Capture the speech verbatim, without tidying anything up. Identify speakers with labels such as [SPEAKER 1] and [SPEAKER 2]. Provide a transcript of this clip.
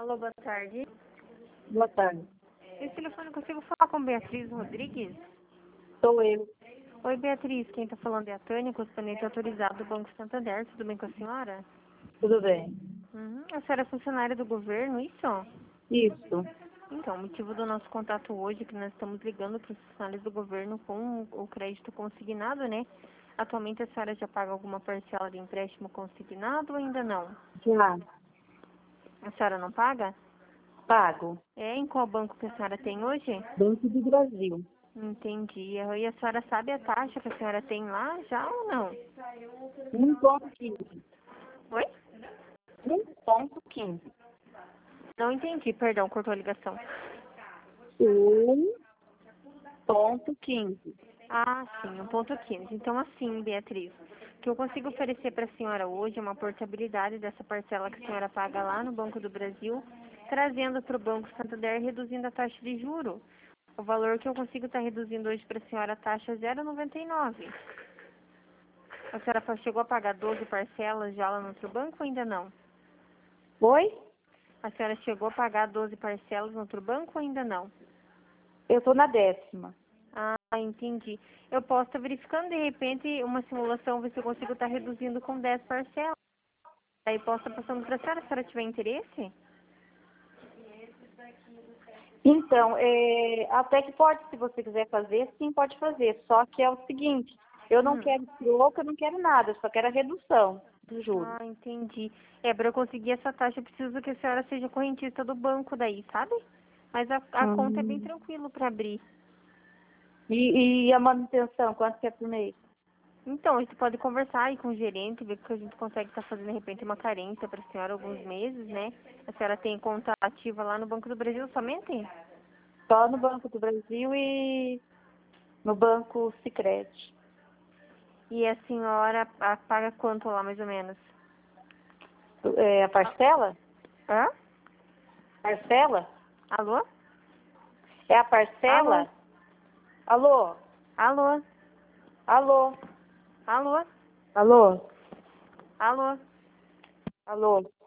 [SPEAKER 1] Alô, boa tarde.
[SPEAKER 2] Boa tarde.
[SPEAKER 1] Esse telefone, eu consigo falar com Beatriz Rodrigues?
[SPEAKER 2] Sou eu.
[SPEAKER 1] Oi, Beatriz. Quem está falando é a Tânia, correspondente autorizado do Banco Santander. Tudo bem com a senhora?
[SPEAKER 2] Tudo bem?
[SPEAKER 1] Uhum. A senhora é funcionária do governo, isso?
[SPEAKER 2] Isso.
[SPEAKER 1] Então, o motivo do nosso contato hoje é que nós estamos ligando para os funcionários do governo com o crédito consignado, né? Atualmente a senhora já paga alguma parcela de empréstimo consignado ou ainda não?
[SPEAKER 2] Já.
[SPEAKER 1] A senhora não paga?
[SPEAKER 2] Pago.
[SPEAKER 1] É, em qual banco que a senhora tem hoje?
[SPEAKER 2] Banco do Brasil.
[SPEAKER 1] Entendi. E a senhora sabe a taxa que a senhora tem lá já ou não?
[SPEAKER 2] um ponto quinze.
[SPEAKER 1] Oi?
[SPEAKER 2] um ponto quinze.
[SPEAKER 1] Não entendi, perdão, cortou a ligação.
[SPEAKER 2] um ponto quinze.
[SPEAKER 1] Ah, sim, um ponto quinze. Então, assim, Beatriz, o que eu consigo oferecer para a senhora hoje é uma portabilidade dessa parcela que a senhora paga lá no Banco do Brasil, trazendo para o Banco Santander, reduzindo a taxa de juro. O valor que eu consigo estar reduzindo hoje para a senhora, a taxa é zero vírgula noventa e nove. A senhora fa- chegou a pagar doze parcelas já lá no outro banco ou ainda não?
[SPEAKER 2] Oi?
[SPEAKER 1] A senhora chegou a pagar doze parcelas no outro banco ou ainda não?
[SPEAKER 2] Eu tô na décima.
[SPEAKER 1] Ah, entendi. Eu posso estar verificando, de repente, uma simulação, ver se eu consigo estar reduzindo com dez parcelas. Aí posso estar passando para a senhora, se a senhora tiver interesse?
[SPEAKER 2] Então, é, até que pode, se você quiser fazer, sim, pode fazer. Só que é o seguinte, eu não
[SPEAKER 1] Hum.
[SPEAKER 2] quero troco, eu não quero nada, eu só quero a redução do juros.
[SPEAKER 1] Ah, entendi. É, para eu conseguir essa taxa, eu preciso que a senhora seja correntista do banco daí, sabe? Mas a, a conta é bem
[SPEAKER 2] Hum.
[SPEAKER 1] tranquilo para abrir.
[SPEAKER 2] E, e a manutenção, quanto que é por mês?
[SPEAKER 1] Então, a gente pode conversar aí com o gerente, ver que a gente consegue estar fazendo, de repente, uma carência para a senhora alguns meses, né? A senhora tem conta ativa lá no Banco do Brasil somente?
[SPEAKER 2] Só no Banco do Brasil e no Banco Sicredi.
[SPEAKER 1] E a senhora a- paga quanto lá, mais ou menos?
[SPEAKER 2] É, a parcela?
[SPEAKER 1] Hã?
[SPEAKER 2] Parcela?
[SPEAKER 1] Alô?
[SPEAKER 2] É a
[SPEAKER 1] Alô?
[SPEAKER 2] parcela? Alô?
[SPEAKER 1] Alô?
[SPEAKER 2] Alô?
[SPEAKER 1] Alô?
[SPEAKER 2] Alô?
[SPEAKER 1] Alô?
[SPEAKER 2] Alô?